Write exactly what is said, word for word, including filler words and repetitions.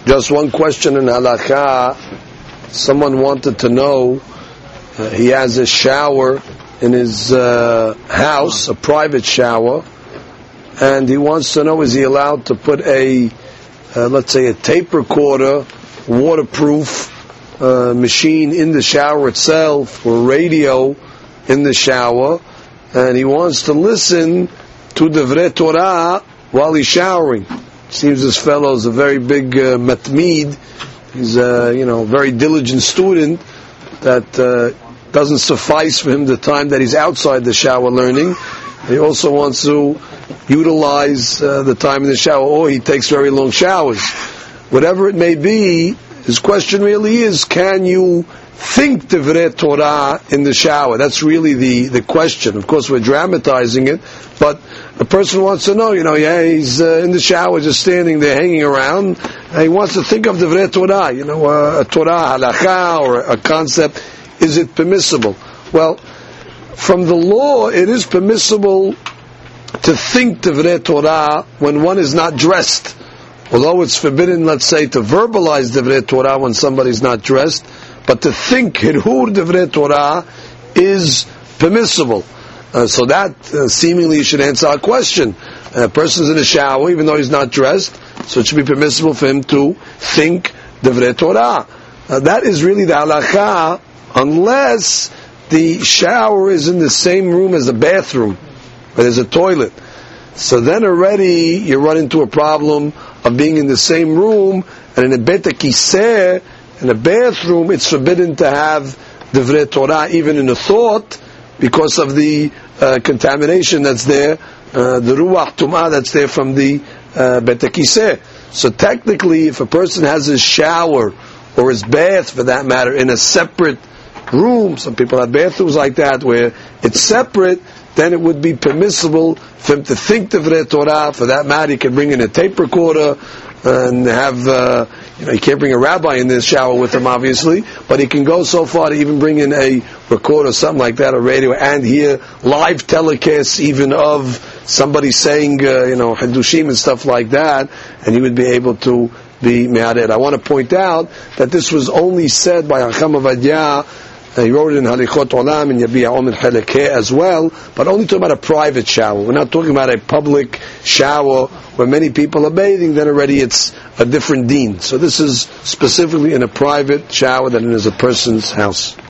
Just one question in halakha. Someone wanted to know, uh, he has a shower in his uh, house, a private shower, and he wants to know, is he allowed to put a, uh, let's say, a tape recorder, waterproof uh, machine in the shower itself, or radio in the shower, and he wants to listen to Divrei Torah while he's showering. Seems this fellow is a very big uh, matmeed. He's a you know very diligent student that uh, doesn't suffice for him the time that he's outside the shower learning. He also wants to utilize uh, the time in the shower, or he takes very long showers. Whatever it may be, his question really is: can you think Divrei Torah in the shower? That's really the, the question. Of course, we're dramatizing it, but a person wants to know, you know, yeah, he's uh, in the shower, just standing there, hanging around, and he wants to think of Divrei Torah, you know, uh, a Torah, halakha, or a concept. Is it permissible? Well, from the law, it is permissible to think Divrei Torah when one is not dressed. Although it's forbidden, let's say, to verbalize Divrei Torah when somebody's not dressed, but to think Hirhur Divrei Torah is permissible. Uh, so that uh, seemingly should answer our question. A person's in a shower, even though he's not dressed, so it should be permissible for him to think Divrei Torah. Uh, that is really the halakha, unless the shower is in the same room as the bathroom, where there's a toilet. So then already you run into a problem of being in the same room, and in a bet kiseh, in a bathroom, it's forbidden to have Divrei Torah even in a thought, because of the uh, contamination that's there, uh, the ruach tumah that's there from the uh, bet kiseh. So technically, if a person has his shower or his bath, for that matter, in a separate room, some people have bathrooms like that where it's separate, then it would be permissible for him to think Divrei Torah. For that matter, he can bring in a tape recorder and have, uh, you know, he can't bring a rabbi in the shower with him, obviously, but he can go so far to even bring in a recorder, something like that, a radio, and hear live telecasts even of somebody saying, uh, you know, Hadushim and stuff like that, and he would be able to be me'ared. I want to point out that this was only said by Hacham Avadia. Uh, he wrote it in Halichot Olam and Yabiya Omer Halakeh as well, but only talking about a private shower. We're not talking about a public shower where many people are bathing, then already it's a different deen. So this is specifically in a private shower that is a person's house.